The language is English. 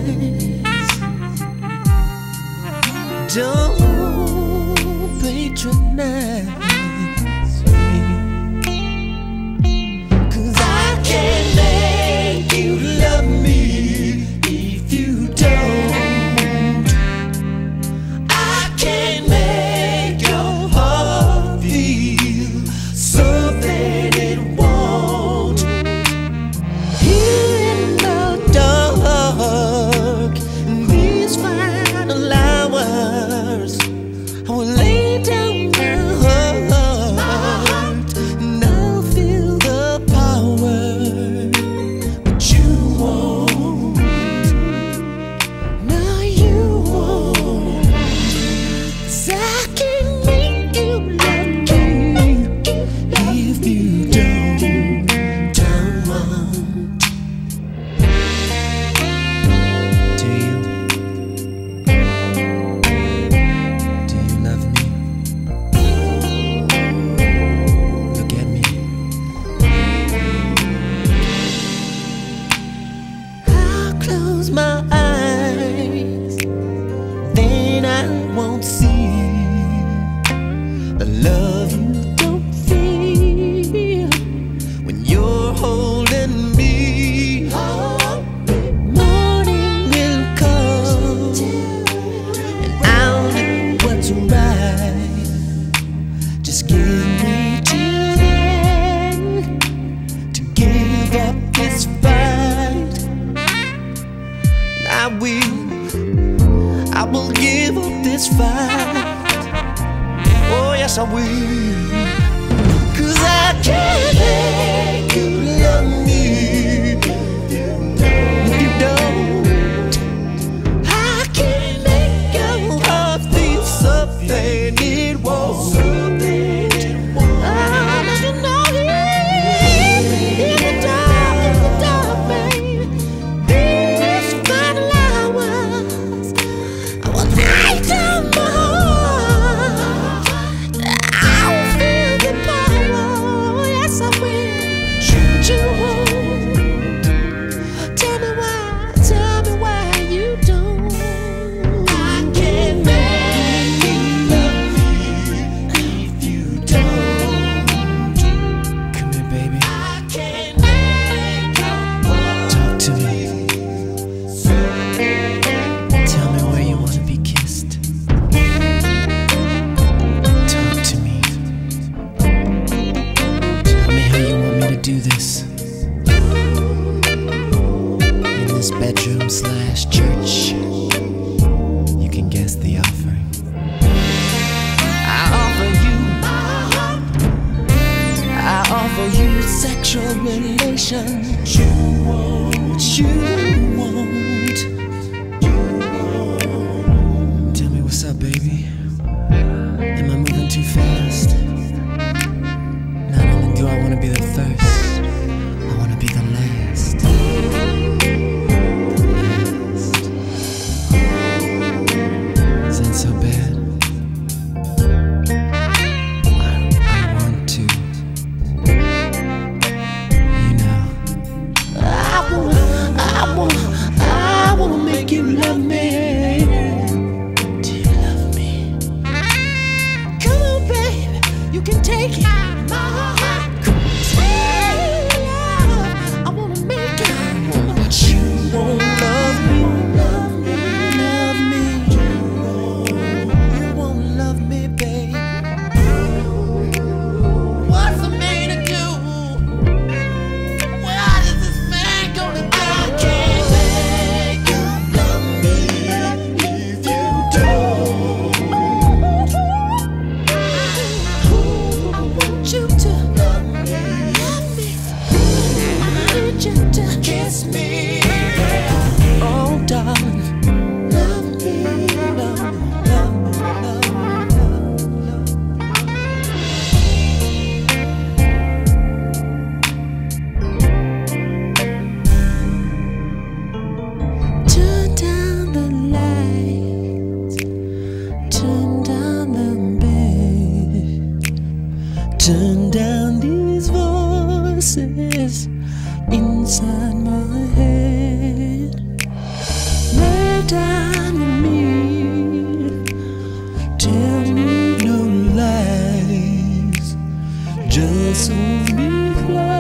Don't patronize me, 'cause I can't make you love me if you don't. I can't make your heart feel something it won't. Here in the dark, in these final hours, I will lay down my heart, and I'll feel the power, but you won't. No, you won't. 'Cause I can't make you love me if you don't want. Do you? Do you love me? Look at me. I'll close my eyes, then I won't see the love you don't feel when you're holding me. Morning will come, and I'll do what's right. Just give me till then to give up this fight. And I will give up this fight. Oh yes, I will. 'Cause I can't make you love me if you don't. I can't make your heart feel something it won't. Ah, but you know in the dark, baby, these final hours, I will lay down my heart. I will feel the power. Yes, I will. You won't. Tell me why you don't. I can't make you love me if you don't. Come here, baby. I can't make your heart. Talk to me. Tell me where you want to be kissed. Talk to me. Tell me how you want me to do this. In this bedroom/church, you can guess the offering. I offer you sexual relations. You won't. Tell me what's up, baby. Am I moving too fast? Not only do I want to be the first, I want to be the last. Is that so bad? I want to. You know. I wanna make you love me. Do you love me? Come on, baby, you can take it. My heart, I wanna make it, but you won't love me. Love me. You won't love me, baby. What's a man to do? What is this man gonna do? I can't make you love me if you don't. I want you to love me. I need you to kiss me. Oh, darling, love me, love me, love me, love me, love me. Turn down the lights, turn down the bed, turn down these voices inside my head. down with me. Tell me no lies, just hold me close.